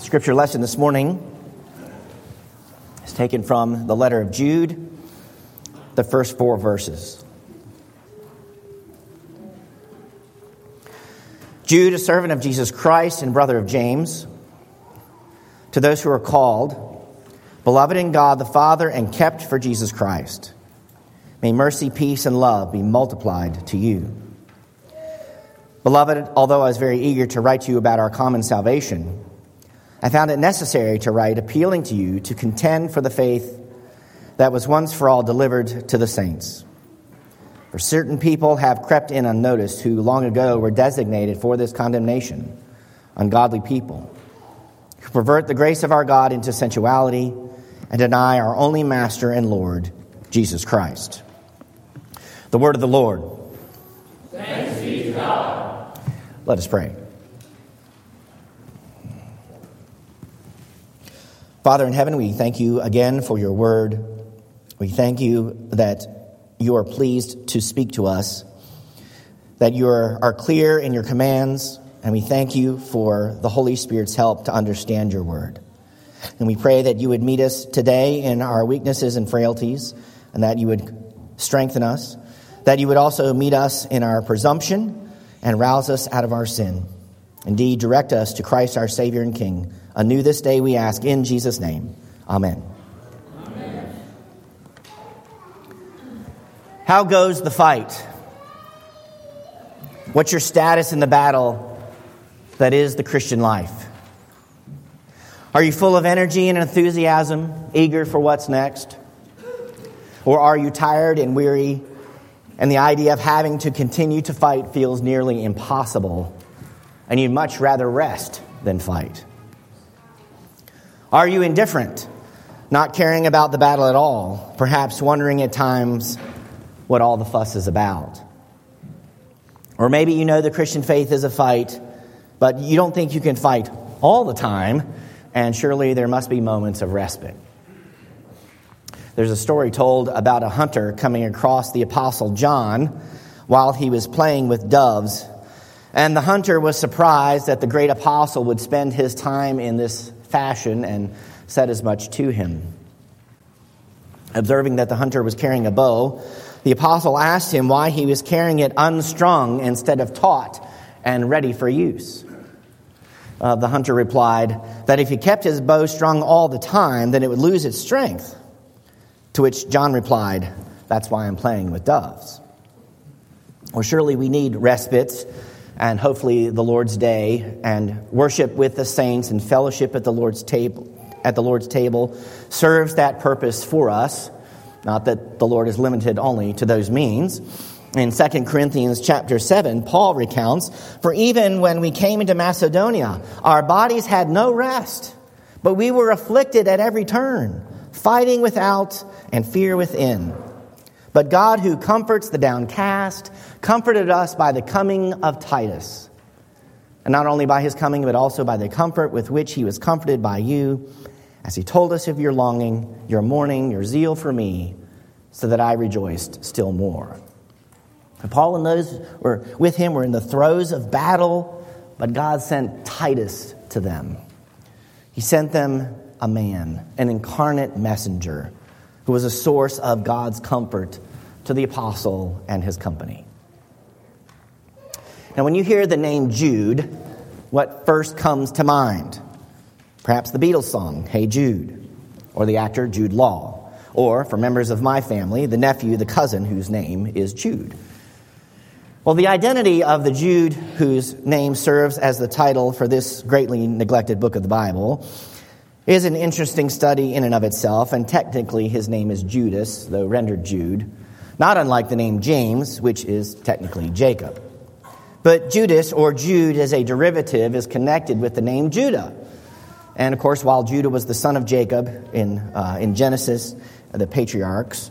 Scripture lesson this morning is taken from the letter of Jude, the first 4 verses. Jude, a servant of Jesus Christ and brother of James, to those who are called, beloved in God the Father and kept for Jesus Christ, may mercy, peace, and love be multiplied to you. Beloved, although I was very eager to write to you about our common salvation, I found it necessary to write appealing to you to contend for the faith that was once for all delivered to the saints. For certain people have crept in unnoticed who long ago were designated for this condemnation, ungodly people, who pervert the grace of our God into sensuality and deny our only Master and Lord, Jesus Christ. The word of the Lord. Thanks be to God. Let us pray. Father in heaven, we thank you again for your word. We thank you that you are pleased to speak to us, that you are clear in your commands, and we thank you for the Holy Spirit's help to understand your word. And we pray that you would meet us today in our weaknesses and frailties, and that you would strengthen us, that you would also meet us in our presumption and rouse us out of our sin. Indeed, direct us to Christ our Savior and King. Anew this day we ask in Jesus' name. Amen. Amen. How goes the fight? What's your status in the battle that is the Christian life? Are you full of energy and enthusiasm, eager for what's next? Or are you tired and weary, and the idea of having to continue to fight feels nearly impossible, and you'd much rather rest than fight? Are you indifferent, not caring about the battle at all, perhaps wondering at times what all the fuss is about? Or maybe you know the Christian faith is a fight, but you don't think you can fight all the time, and surely there must be moments of respite. There's a story told about a hunter coming across the Apostle John while he was playing with doves, and the hunter was surprised that the great apostle would spend his time in this fashion and said as much to him. Observing that the hunter was carrying a bow, the apostle asked him why he was carrying it unstrung instead of taut and ready for use. The hunter replied that if he kept his bow strung all the time, then it would lose its strength. To which John replied, "That's why I'm playing with doves." Well, surely we need respites and hopefully the Lord's Day and worship with the saints and fellowship at the Lord's table serves that purpose for us. Not that the Lord is limited only to those means. In 2 Corinthians chapter 7, Paul recounts, "For even when we came into Macedonia, our bodies had no rest, but we were afflicted at every turn, fighting without and fear within. But God, who comforts the downcast, comforted us by the coming of Titus. And not only by his coming, but also by the comfort with which he was comforted by you, as he told us of your longing, your mourning, your zeal for me, so that I rejoiced still more." And Paul and those were with him were in the throes of battle, but God sent Titus to them. He sent them a man, an incarnate messenger, who was a source of God's comfort to the apostle and his company. Now, when you hear the name Jude, what first comes to mind? Perhaps the Beatles song, "Hey Jude," or the actor Jude Law, or, for members of my family, the nephew, the cousin whose name is Jude. Well, the identity of the Jude whose name serves as the title for this greatly neglected book of the Bible is an interesting study in and of itself, and technically his name is Judas, though rendered Jude, not unlike the name James, which is technically Jacob. But Judas, or Jude as a derivative, is connected with the name Judah. And of course, while Judah was the son of Jacob in Genesis, the patriarchs,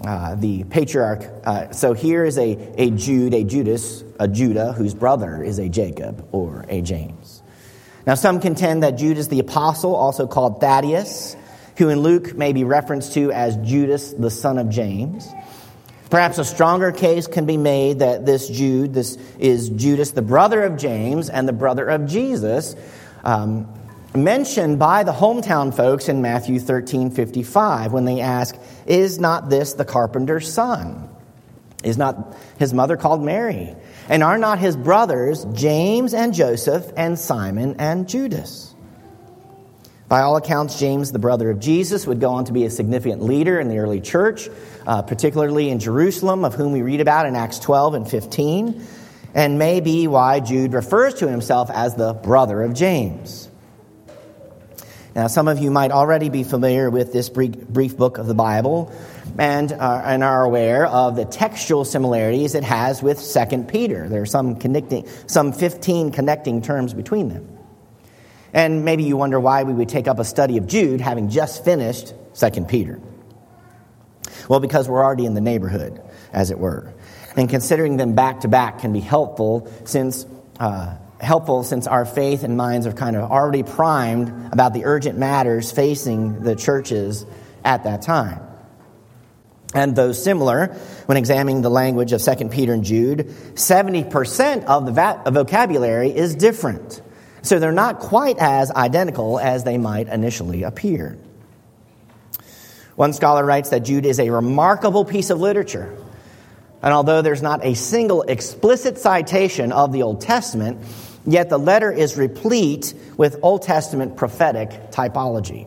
so here is a Jude, a Judas, a Judah, whose brother is a Jacob or a James. Now, some contend that Jude is the apostle, also called Thaddeus, who in Luke may be referenced to as Judas, the son of James. Perhaps a stronger case can be made that this is Judas, the brother of James and the brother of Jesus, mentioned by the hometown folks in Matthew 13:55 when they ask, "Is not this the carpenter's son? Is not his mother called Mary? And are not his brothers James and Joseph and Simon and Judas?" By all accounts, James, the brother of Jesus, would go on to be a significant leader in the early church, particularly in Jerusalem, of whom we read about in Acts 12 and 15, and may be why Jude refers to himself as the brother of James. Now, some of you might already be familiar with this brief book of the Bible and are aware of the textual similarities it has with 2 Peter. There are some 15 connecting terms between them. And maybe you wonder why we would take up a study of Jude having just finished 2 Peter. Well, because we're already in the neighborhood, as it were. And considering them back to back can be helpful since our faith and minds are kind of already primed about the urgent matters facing the churches at that time. And though similar, when examining the language of 2 Peter and Jude, 70% of the vocabulary is different. So they're not quite as identical as they might initially appear. One scholar writes that Jude is a remarkable piece of literature. And although there's not a single explicit citation of the Old Testament, yet the letter is replete with Old Testament prophetic typology.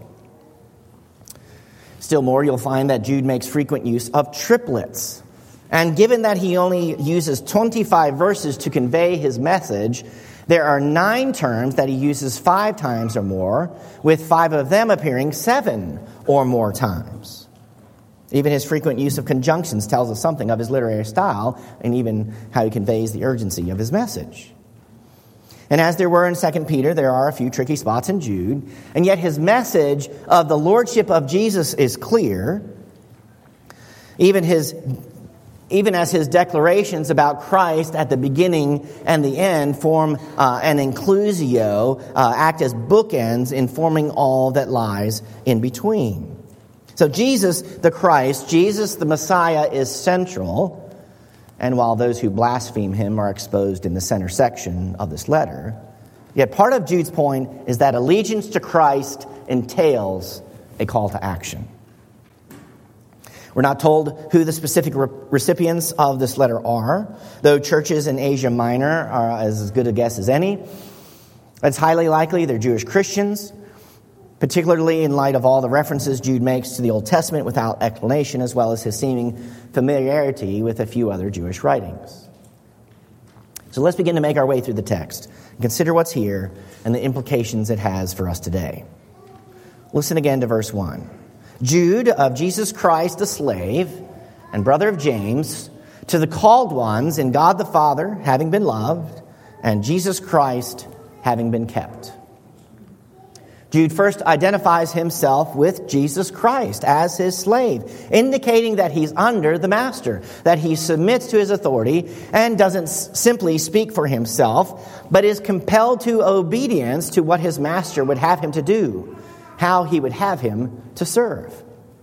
Still more, you'll find that Jude makes frequent use of triplets. And given that he only uses 25 verses to convey his message, there are 9 terms that he uses 5 times or more, with 5 of them appearing 7 or more times. Even his frequent use of conjunctions tells us something of his literary style and even how he conveys the urgency of his message. And as there were in 2 Peter, there are a few tricky spots in Jude, and yet his message of the lordship of Jesus is clear. Even as his declarations about Christ at the beginning and the end form an inclusio, act as bookends informing all that lies in between. So Jesus the Christ, Jesus the Messiah, is central. And while those who blaspheme him are exposed in the center section of this letter, yet part of Jude's point is that allegiance to Christ entails a call to action. We're not told who the specific recipients of this letter are, though churches in Asia Minor are as good a guess as any. It's highly likely they're Jewish Christians, particularly in light of all the references Jude makes to the Old Testament without explanation, as well as his seeming familiarity with a few other Jewish writings. So let's begin to make our way through the text and consider what's here and the implications it has for us today. Listen again to verse 1. Jude, of Jesus Christ, a slave, and brother of James, to the called ones in God the Father, having been loved, and Jesus Christ, having been kept. Jude first identifies himself with Jesus Christ as his slave, indicating that he's under the master, that he submits to his authority and doesn't simply speak for himself, but is compelled to obedience to what his master would have him to do, how he would have him to serve.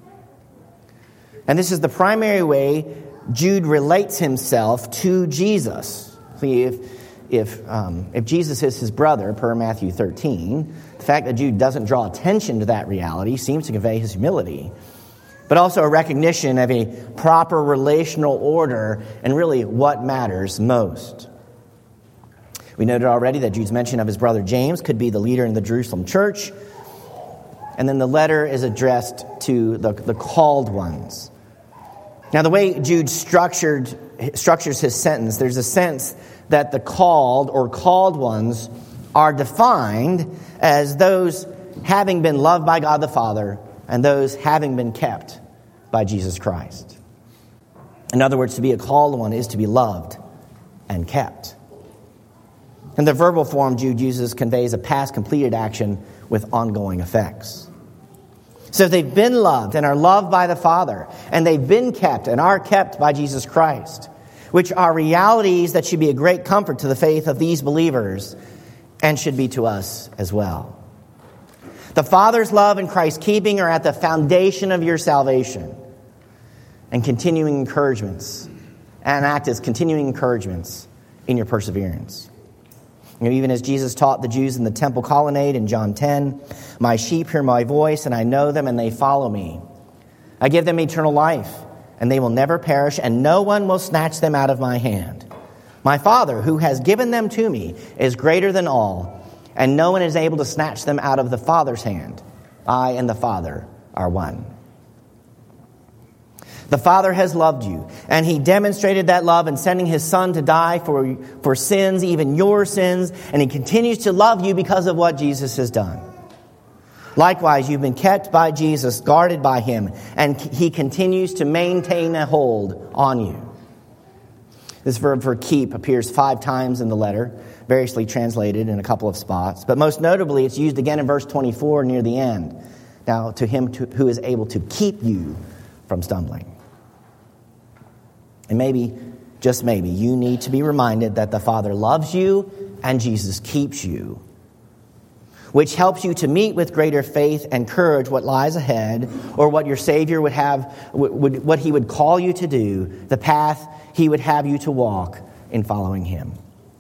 And this is the primary way Jude relates himself to Jesus. See, if Jesus is his brother, per Matthew 13, the fact that Jude doesn't draw attention to that reality seems to convey his humility, but also a recognition of a proper relational order and really what matters most. We noted already that Jude's mention of his brother James could be the leader in the Jerusalem church, and then the letter is addressed to the called ones. Now, the way Jude structures his sentence, there's a sense that the called or called ones are defined as those having been loved by God the Father and those having been kept by Jesus Christ. In other words, to be a called one is to be loved and kept. And the verbal form Jude uses conveys a past completed action with ongoing effects. So if they've been loved and are loved by the Father, and they've been kept and are kept by Jesus Christ, which are realities that should be a great comfort to the faith of these believers and should be to us as well. The Father's love and Christ's keeping are at the foundation of your salvation and continuing encouragements, and act as continuing encouragements in your perseverance. Even as Jesus taught the Jews in the temple colonnade in John 10, "My sheep hear my voice, and I know them, and they follow me. I give them eternal life, and they will never perish, and no one will snatch them out of my hand. My Father, who has given them to me, is greater than all, and no one is able to snatch them out of the Father's hand. I and the Father are one." The Father has loved you, and He demonstrated that love in sending His Son to die for sins, even your sins, and He continues to love you because of what Jesus has done. Likewise, you've been kept by Jesus, guarded by Him, and He continues to maintain a hold on you. This verb for keep appears 5 times in the letter, variously translated in a couple of spots, but most notably it's used again in verse 24 near the end. Now, to Him who is able to keep you from stumbling. And maybe, just maybe, you need to be reminded that the Father loves you and Jesus keeps you, which helps you to meet with greater faith and courage what lies ahead, or what your Savior would have, what He would call you to do, the path He would have you to walk in following Him.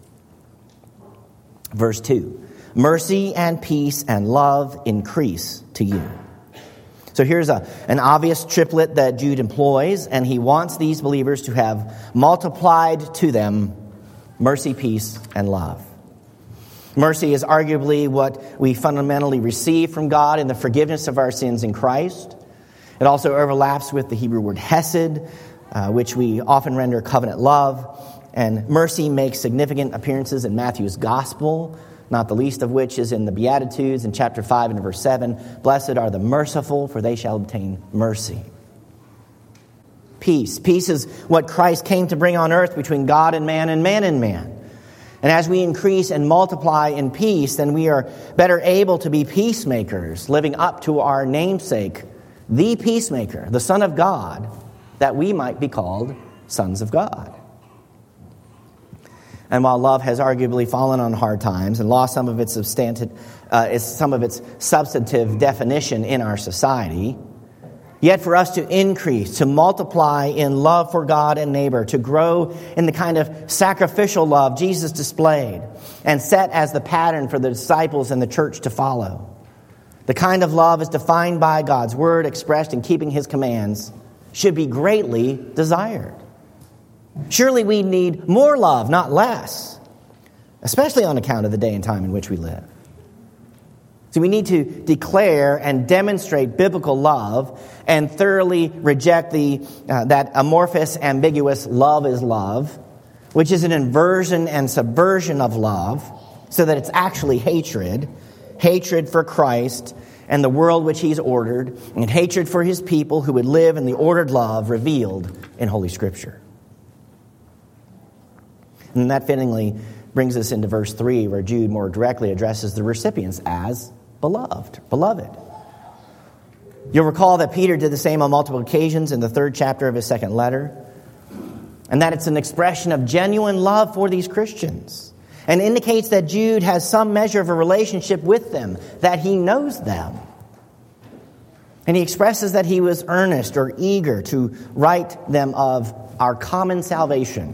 Verse 2, "Mercy and peace and love increase to you." So here's an obvious triplet that Jude employs, and he wants these believers to have multiplied to them mercy, peace, and love. Mercy is arguably what we fundamentally receive from God in the forgiveness of our sins in Christ. It also overlaps with the Hebrew word hesed, which we often render covenant love. And mercy makes significant appearances in Matthew's gospel, not the least of which is in the Beatitudes in chapter 5 and verse 7. "Blessed are the merciful, for they shall obtain mercy." Peace. Peace is what Christ came to bring on earth between God and man and man and man. And as we increase and multiply in peace, then we are better able to be peacemakers, living up to our namesake, the peacemaker, the Son of God, that we might be called sons of God. And while love has arguably fallen on hard times and lost some of its substantive definition in our society, yet for us to increase, to multiply in love for God and neighbor, to grow in the kind of sacrificial love Jesus displayed and set as the pattern for the disciples and the church to follow. The kind of love is defined by God's word, expressed in keeping His commands, should be greatly desired. Surely we need more love, not less, especially on account of the day and time in which we live. So we need to declare and demonstrate biblical love and thoroughly reject that amorphous, ambiguous love is love, which is an inversion and subversion of love, so that it's actually hatred for Christ and the world which He's ordered, and hatred for His people who would live in the ordered love revealed in Holy Scripture. And that fittingly brings us into verse 3, where Jude more directly addresses the recipients as beloved. You'll recall that Peter did the same on multiple occasions in the 3rd chapter of his 2nd letter, and that it's an expression of genuine love for these Christians, and indicates that Jude has some measure of a relationship with them, that he knows them. And he expresses that he was earnest or eager to write them of our common salvation.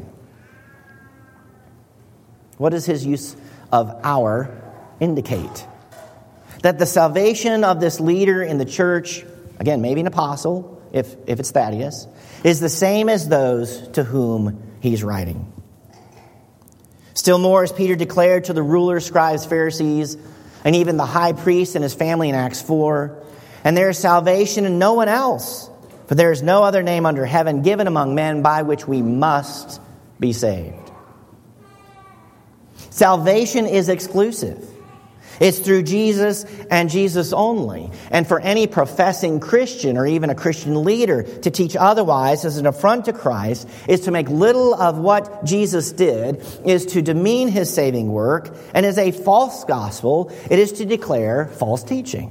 What does his use of "our" indicate? That the salvation of this leader in the church, again, maybe an apostle, if it's Thaddeus, is the same as those to whom he's writing. Still more, as Peter declared to the rulers, scribes, Pharisees, and even the high priest and his family in Acts 4, "And there is salvation in no one else, for there is no other name under heaven given among men by which we must be saved." Salvation is exclusive. It's through Jesus and Jesus only. And for any professing Christian or even a Christian leader to teach otherwise as an affront to Christ is to make little of what Jesus did, is to demean His saving work, and is a false gospel. It is to declare false teaching.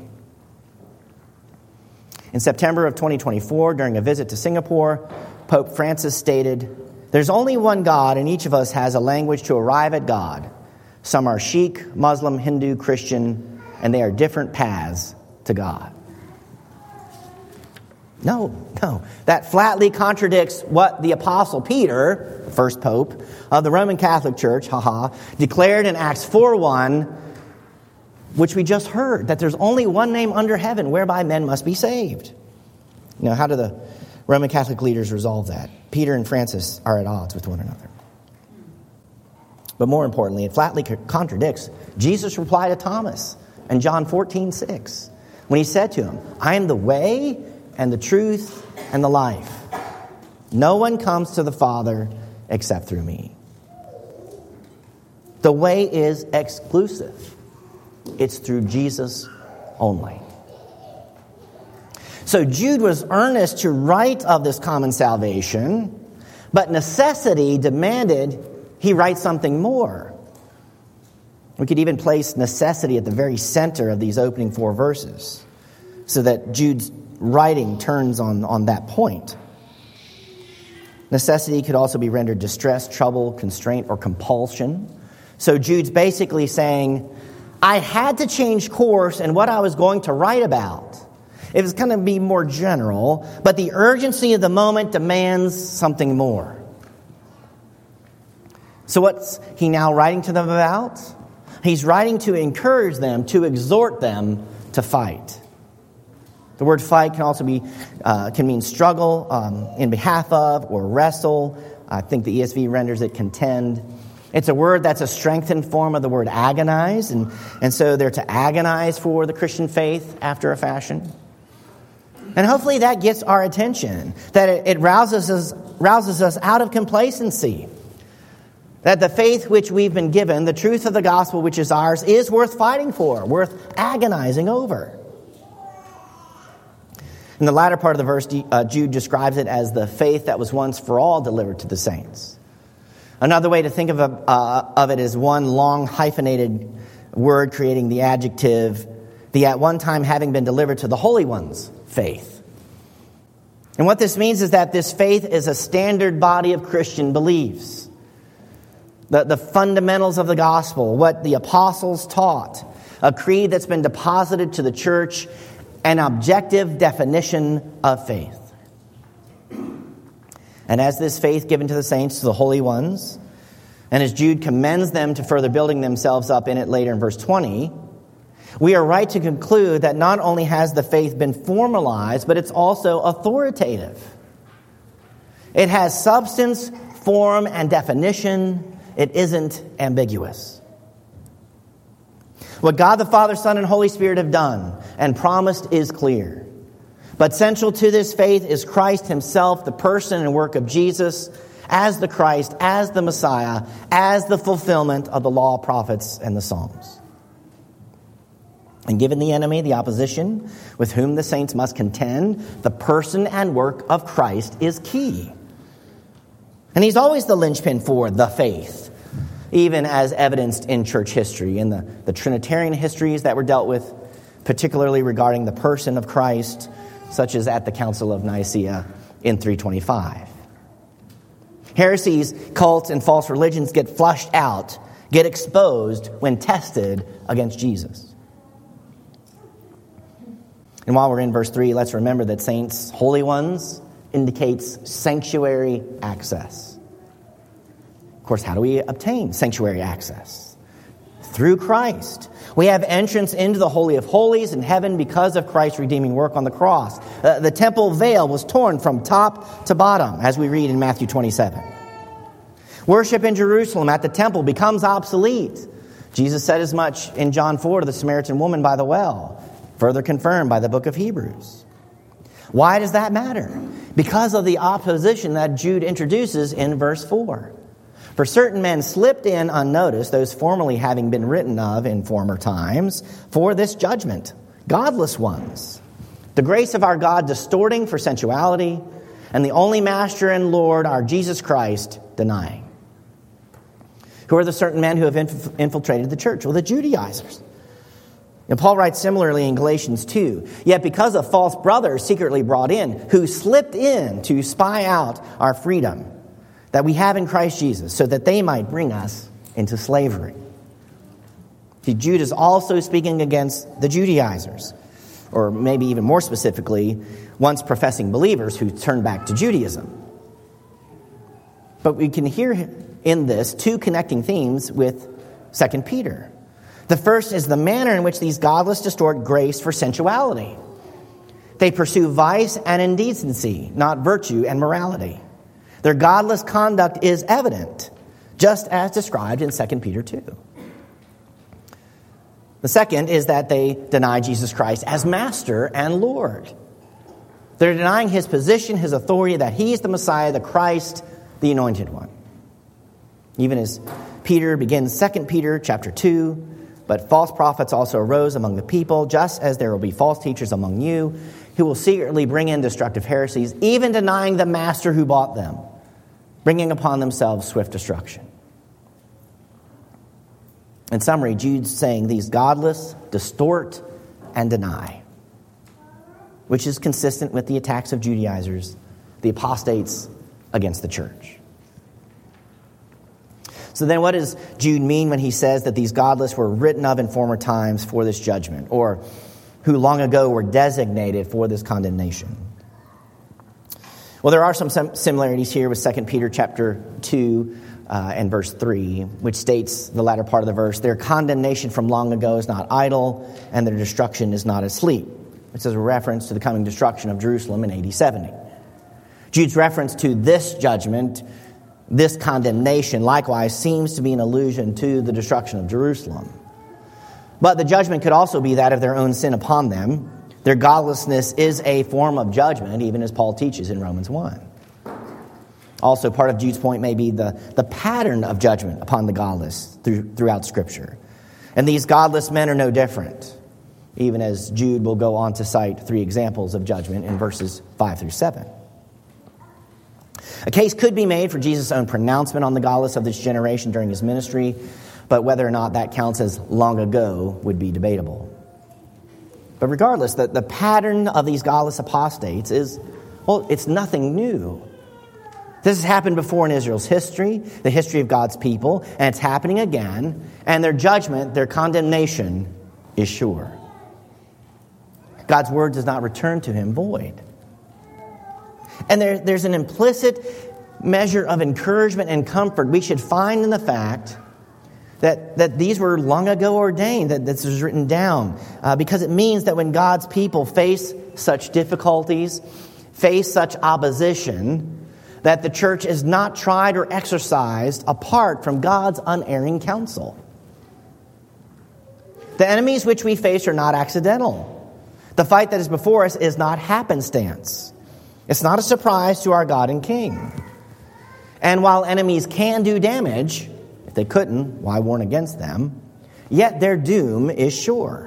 In September of 2024, during a visit to Singapore, Pope Francis stated, "There's only one God, and each of us has a language to arrive at God. Some are Sikh, Muslim, Hindu, Christian, and they are different paths to God." No. That flatly contradicts what the Apostle Peter, the first pope of the Roman Catholic Church, declared in Acts 4:1, which we just heard, that there's only one name under heaven whereby men must be saved. Now, how do the Roman Catholic leaders resolve that? Peter and Francis are at odds with one another. But more importantly, it flatly contradicts Jesus' reply to Thomas in John 14:6, when he said to him, I am the way and the truth and the life. No one comes to the Father except through me. The way is exclusive. It's through Jesus only. So Jude was earnest to write of this common salvation, but necessity demanded he write something more. We could even place necessity at the very center of these opening 4 verses, so that Jude's writing turns on that point. Necessity could also be rendered distress, trouble, constraint, or compulsion. So Jude's basically saying, I had to change course in what I was going to write about. It was going to be more general, but the urgency of the moment demands something more. So what's he now writing to them about? He's writing to encourage them, to exhort them to fight. The word fight can also can mean struggle in behalf of or wrestle. I think the ESV renders it contend. It's a word that's a strengthened form of the word agonize, and so they're to agonize for the Christian faith after a fashion. And hopefully that gets our attention, that it rouses us out of complacency. That the faith which we've been given, the truth of the gospel which is ours, is worth fighting for, worth agonizing over. In the latter part of the verse, Jude describes it as the faith that was once for all delivered to the saints. Another way to think of it is one long hyphenated word creating the adjective, the at one time having been delivered to the holy ones, faith. And what this means is that this faith is a standard body of Christian beliefs. The fundamentals of the gospel, what the apostles taught, a creed that's been deposited to the church, an objective definition of faith. And as this faith given to the saints, to the holy ones, and as Jude commends them to further building themselves up in it later in verse 20, we are right to conclude that not only has the faith been formalized, but it's also authoritative. It has substance, form, and definition. It isn't ambiguous. What God the Father, Son, and Holy Spirit have done and promised is clear. But central to this faith is Christ himself, the person and work of Jesus, as the Christ, as the Messiah, as the fulfillment of the law, prophets, and the Psalms. And given the enemy, the opposition with whom the saints must contend, the person and work of Christ is key. And he's always the linchpin for the faith, even as evidenced in church history, in the Trinitarian histories that were dealt with, particularly regarding the person of Christ, such as at the Council of Nicaea in 325. Heresies, cults, and false religions get flushed out, get exposed when tested against Jesus. And while we're in verse 3, let's remember that saints, holy ones, indicates sanctuary access. Of course, how do we obtain sanctuary access? Through Christ. We have entrance into the Holy of Holies in heaven because of Christ's redeeming work on the cross. The temple veil was torn from top to bottom, as we read in Matthew 27. Worship in Jerusalem at the temple becomes obsolete. Jesus said as much in John 4 to the Samaritan woman by the well, further confirmed by the book of Hebrews. Why does that matter? Because of the opposition that Jude introduces in verse 4. For certain men slipped in unnoticed, those formerly having been written of in former times, for this judgment, godless ones. The grace of our God distorting for sensuality, and the only Master and Lord, our Jesus Christ, denying. Who are the certain men who have infiltrated the church? Well, the Judaizers. And Paul writes similarly in Galatians 2, yet because of false brothers secretly brought in, who slipped in to spy out our freedom that we have in Christ Jesus, so that they might bring us into slavery. See, Jude is also speaking against the Judaizers. or maybe even more specifically, once professing believers who turned back to Judaism. But we can hear in this two connecting themes with 2 Peter. The first is the manner in which these godless distort grace for sensuality. They pursue vice and indecency, not virtue and morality. Their godless conduct is evident, just as described in 2 Peter 2. The second is that they deny Jesus Christ as Master and Lord. They're denying his position, his authority, that he is the Messiah, the Christ, the Anointed One. Even as Peter begins 2 Peter chapter 2, but false prophets also arose among the people, just as there will be false teachers among you, who will secretly bring in destructive heresies, even denying the Master who bought them, bringing upon themselves swift destruction. In summary, Jude's saying these godless distort and deny, which is consistent with the attacks of Judaizers, the apostates against the church. So then what does Jude mean when he says that these godless were written of in former times for this judgment, or who long ago were designated for this condemnation? Well, there are some similarities here with 2 Peter chapter 2 and verse 3, which states the latter part of the verse, their condemnation from long ago is not idle, and their destruction is not asleep. This is a reference to the coming destruction of Jerusalem in AD 70. Jude's reference to this judgment, this condemnation, likewise seems to be an allusion to the destruction of Jerusalem. But the judgment could also be that of their own sin upon them. Their godlessness is a form of judgment, even as Paul teaches in Romans 1. Also, part of Jude's point may be the pattern of judgment upon the godless throughout Scripture. And these godless men are no different, even as Jude will go on to cite 3 examples of judgment in verses 5 through 7. A case could be made for Jesus' own pronouncement on the godless of this generation during his ministry, but whether or not that counts as long ago would be debatable. But regardless, the pattern of these godless apostates is, well, it's nothing new. This has happened before in Israel's history, the history of God's people, and it's happening again, and their judgment, their condemnation is sure. God's word does not return to him void. And there's an implicit measure of encouragement and comfort we should find in the fact that these were long ago ordained, that this was written down, because it means that when God's people face such difficulties, face such opposition, that the church is not tried or exercised apart from God's unerring counsel. The enemies which we face are not accidental. The fight that is before us is not happenstance. It's not a surprise to our God and King. And while enemies can do damage, if they couldn't, why warn against them? Yet their doom is sure.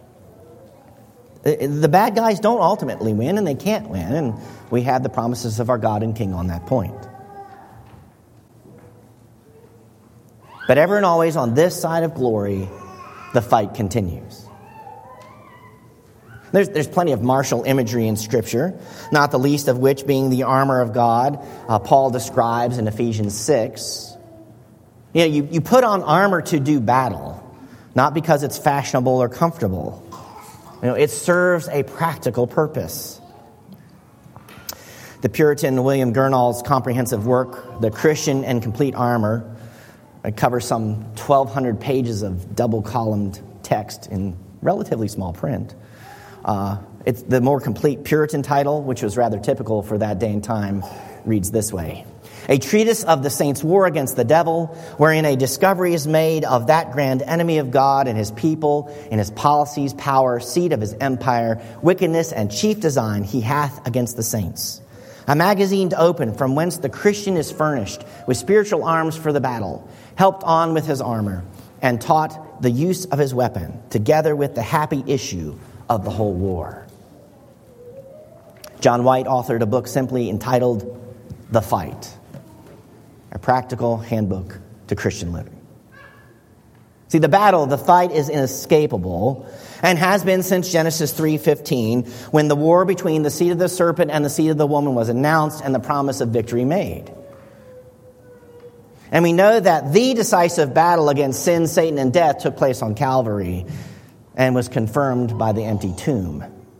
The bad guys don't ultimately win, and they can't win, and we have the promises of our God and King on that point. But ever and always on this side of glory, the fight continues. There's plenty of martial imagery in Scripture, not the least of which being the armor of God, Paul describes in Ephesians 6. You put on armor to do battle, not because it's fashionable or comfortable. It serves a practical purpose. The Puritan William Gurnall's comprehensive work, The Christian and Complete Armor, covers some 1,200 pages of double-columned text in relatively small print. It's the more complete Puritan title, which was rather typical for that day and time, reads this way. A treatise of the saints' war against the devil, wherein a discovery is made of that grand enemy of God and his people, in his policies, power, seat of his empire, wickedness, and chief design he hath against the saints. A magazine to open, from whence the Christian is furnished with spiritual arms for the battle, helped on with his armor, and taught the use of his weapon, together with the happy issue of the whole war. John White authored a book simply entitled The Fight, a practical handbook to Christian living. See, the fight is inescapable and has been since Genesis 3:15, when the war between the seed of the serpent and the seed of the woman was announced and the promise of victory made. And we know that the decisive battle against sin, Satan, and death took place on Calvary and was confirmed by the empty tomb.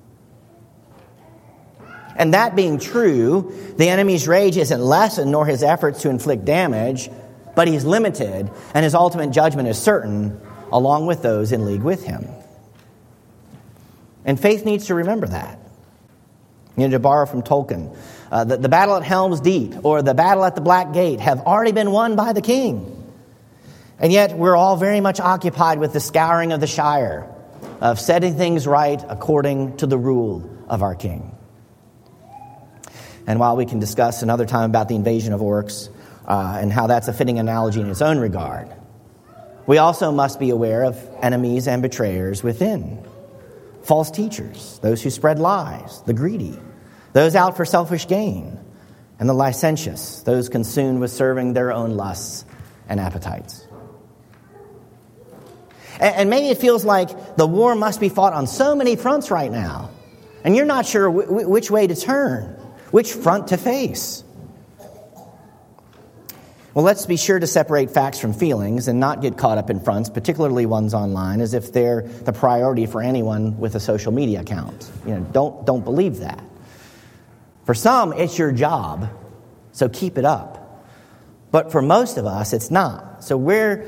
And that being true, the enemy's rage isn't lessened nor his efforts to inflict damage, but he's limited and his ultimate judgment is certain, along with those in league with him. And faith needs to remember that. To borrow from Tolkien, the battle at Helm's Deep or the battle at the Black Gate have already been won by the king. And yet we're all very much occupied with the scouring of the Shire, of setting things right according to the rule of our king. And while we can discuss another time about the invasion of orcs and how that's a fitting analogy in its own regard, we also must be aware of enemies and betrayers within. False teachers, those who spread lies, the greedy, those out for selfish gain, and the licentious, those consumed with serving their own lusts and appetites. And maybe it feels like the war must be fought on so many fronts right now, and you're not sure which way to turn, which front to face. Well, let's be sure to separate facts from feelings and not get caught up in fronts, particularly ones online, as if they're the priority for anyone with a social media account. Don't believe that. For some, it's your job, so keep it up. But for most of us, it's not. So where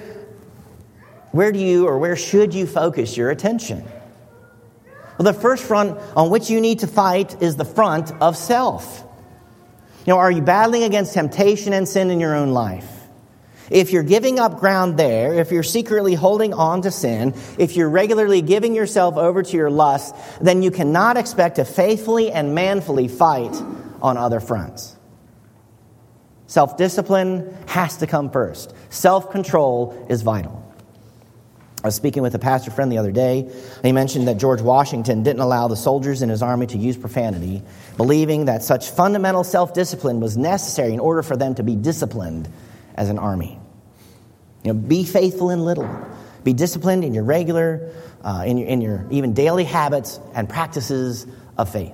should you focus your attention? Well, the first front on which you need to fight is the front of self. Are you battling against temptation and sin in your own life? If you're giving up ground there, if you're secretly holding on to sin, if you're regularly giving yourself over to your lust, then you cannot expect to faithfully and manfully fight on other fronts. Self-discipline has to come first. Self-control is vital. I was speaking with a pastor friend the other day, and he mentioned that George Washington didn't allow the soldiers in his army to use profanity, believing that such fundamental self-discipline was necessary in order for them to be disciplined as an army. Be faithful in little. Be disciplined in your regular, in your even daily habits and practices of faith.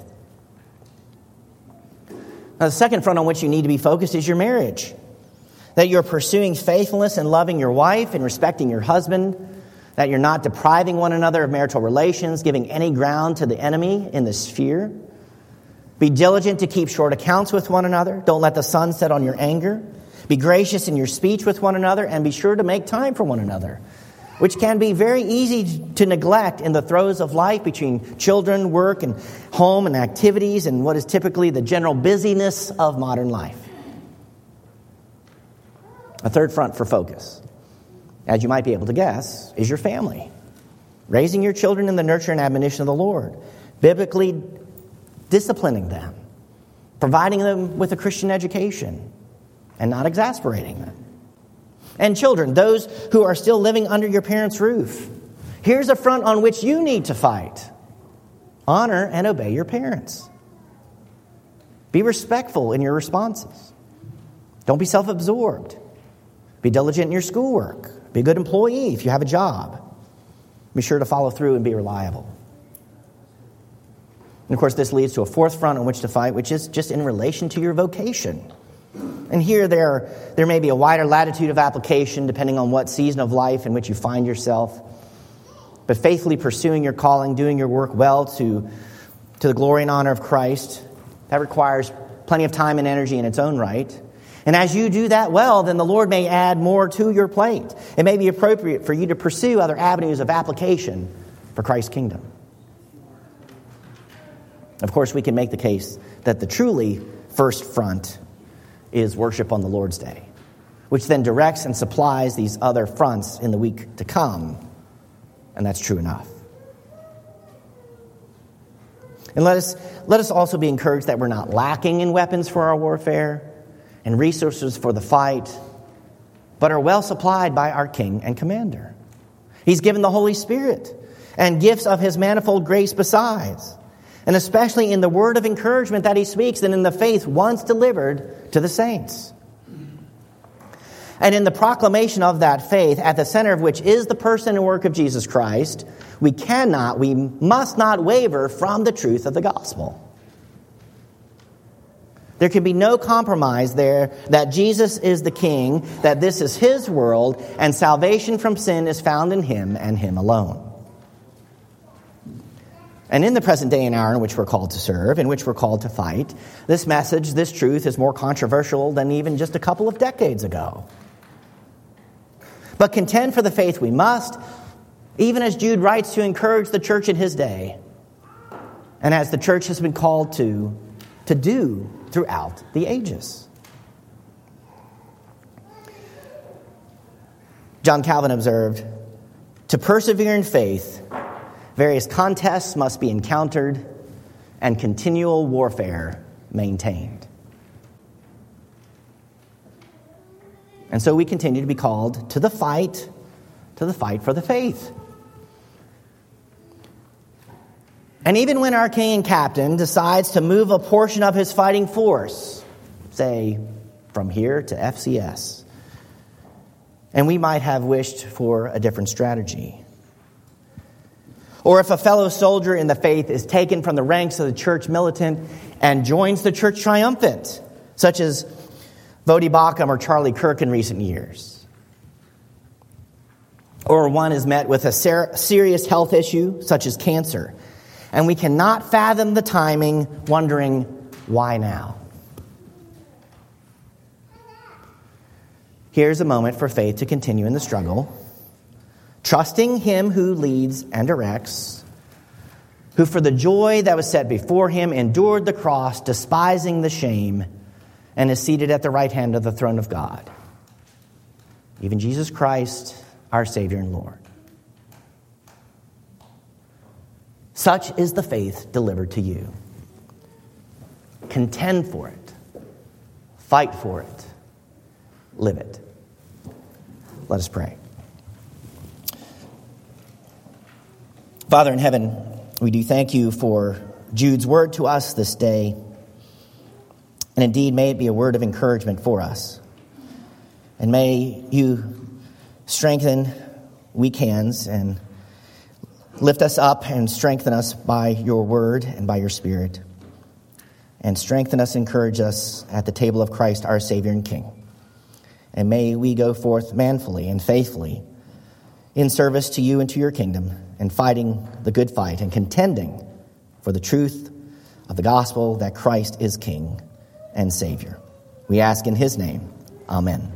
Now, the second front on which you need to be focused is your marriage. That you're pursuing faithfulness and loving your wife and respecting your husband. That you're not depriving one another of marital relations, giving any ground to the enemy in this sphere. Be diligent to keep short accounts with one another. Don't let the sun set on your anger. Be gracious in your speech with one another, and be sure to make time for one another, which can be very easy to neglect in the throes of life between children, work, and home and activities, and what is typically the general busyness of modern life. A third front for focus, as you might be able to guess, is your family. Raising your children in the nurture and admonition of the Lord. Biblically disciplining them. Providing them with a Christian education. And not exasperating them. And children, those who are still living under your parents' roof. Here's a front on which you need to fight. Honor and obey your parents. Be respectful in your responses. Don't be self-absorbed. Be diligent in your schoolwork. Be a good employee if you have a job. Be sure to follow through and be reliable. And of course, this leads to a fourth front on which to fight, which is just in relation to your vocation. And here there may be a wider latitude of application depending on what season of life in which you find yourself. But faithfully pursuing your calling, doing your work well to the glory and honor of Christ, that requires plenty of time and energy in its own right. And as you do that well, then the Lord may add more to your plate. It may be appropriate for you to pursue other avenues of application for Christ's kingdom. Of course, we can make the case that the truly first front is worship on the Lord's Day, which then directs and supplies these other fronts in the week to come. And that's true enough. And let us also be encouraged that we're not lacking in weapons for our warfare and resources for the fight, but are well supplied by our King and Commander. He's given the Holy Spirit and gifts of His manifold grace besides, and especially in the word of encouragement that He speaks and in the faith once delivered to the saints. And in the proclamation of that faith, at the center of which is the person and work of Jesus Christ, we must not waver from the truth of the gospel. There can be no compromise there that Jesus is the King, that this is His world, and salvation from sin is found in Him and Him alone. And in the present day and hour in which we're called to serve, in which we're called to fight, this message, this truth is more controversial than even just a couple of decades ago. But contend for the faith we must, even as Jude writes to encourage the church in his day, and as the church has been called to do throughout the ages. John Calvin observed, to persevere in faith, various contests must be encountered and continual warfare maintained. And so we continue to be called to the fight for the faith. And even when our king and captain decides to move a portion of his fighting force, say, from here to FCS, and we might have wished for a different strategy. Or if a fellow soldier in the faith is taken from the ranks of the church militant and joins the church triumphant, such as Vodi Bakum or Charlie Kirk in recent years. Or one is met with a serious health issue, such as cancer, and we cannot fathom the timing, wondering, why now? Here's a moment for faith to continue in the struggle, trusting him who leads and directs, who for the joy that was set before him endured the cross, despising the shame, and is seated at the right hand of the throne of God. Even Jesus Christ, our Savior and Lord. Such is the faith delivered to you. Contend for it. Fight for it. Live it. Let us pray. Father in heaven, we do thank you for Jude's word to us this day. And indeed, may it be a word of encouragement for us. And may you strengthen weak hands and lift us up and strengthen us by your word and by your Spirit. And strengthen us, encourage us at the table of Christ, our Savior and King. And may we go forth manfully and faithfully in service to you and to your kingdom, and fighting the good fight and contending for the truth of the gospel that Christ is King and Savior. We ask in his name. Amen.